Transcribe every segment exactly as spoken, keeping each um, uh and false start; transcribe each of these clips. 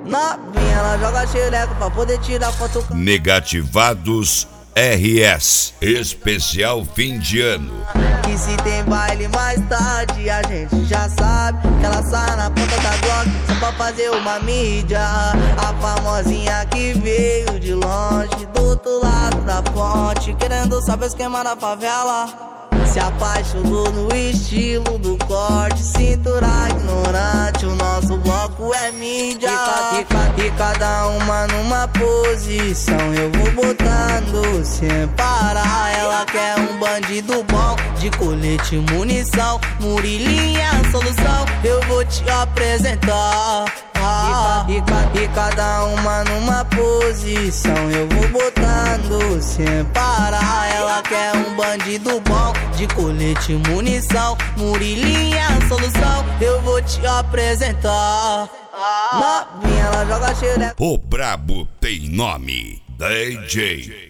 Novinha, ela joga xereca pra poder tirar foto com... Negativados R S, especial fim de ano. Que se tem baile mais tarde, a gente já sabe que ela sai na ponta da Glock só pra fazer uma mídia. A famosinha que veio de longe, do outro lado da ponte, querendo saber o esquema da favela. Se apaixonou no estilo do corte, cintura ignorante, o nosso bloco é mídia. E, e, e cada uma numa posição, eu vou botando sem parar. Ela quer um bandido bom, de colete e munição. Murilinha, solução, eu vou te apresentar. Ah, e, e, e cada uma numa posição, eu vou botando sem parar. Ela quer um bandido bom, de colete e munição. Murilinha, solução, eu vou te apresentar. Ah, novinha, ela joga xereca. O brabo tem nome, D J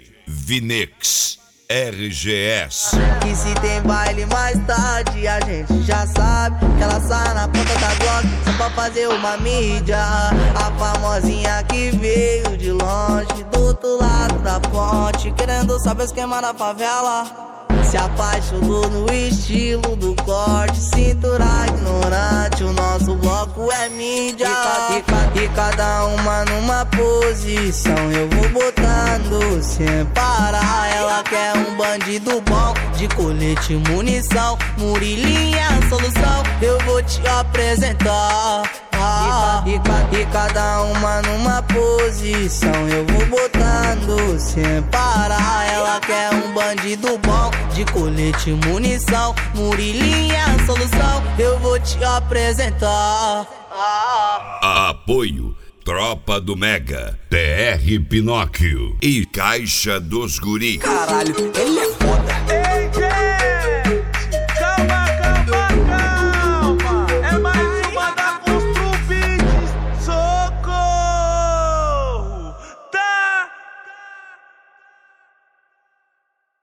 Vinix R G S. Que se tem baile mais tarde, a gente já sabe que ela sai na ponta da Glock só pra fazer uma mídia. A famosinha que veio de longe, do outro lado da ponte, querendo saber o esquema da favela. Se apaixonou no estilo do corte, cintura ignorante, o nosso bloco é mídia. E, e, e cada uma numa posição, eu vou botando sem parar. Ela quer um bandido bom, de colete e munição. Murilinha, solução, eu vou te apresentar. Ah, e, e, e cada uma numa posição, eu vou botando sem parar. Ela quer um bandido bom, de colete e munição. Murilinha, solução, eu vou te apresentar. Ah. Apoio Tropa do Mega, T R Pinóquio e Caixa dos Guri. Caralho, ele é foda.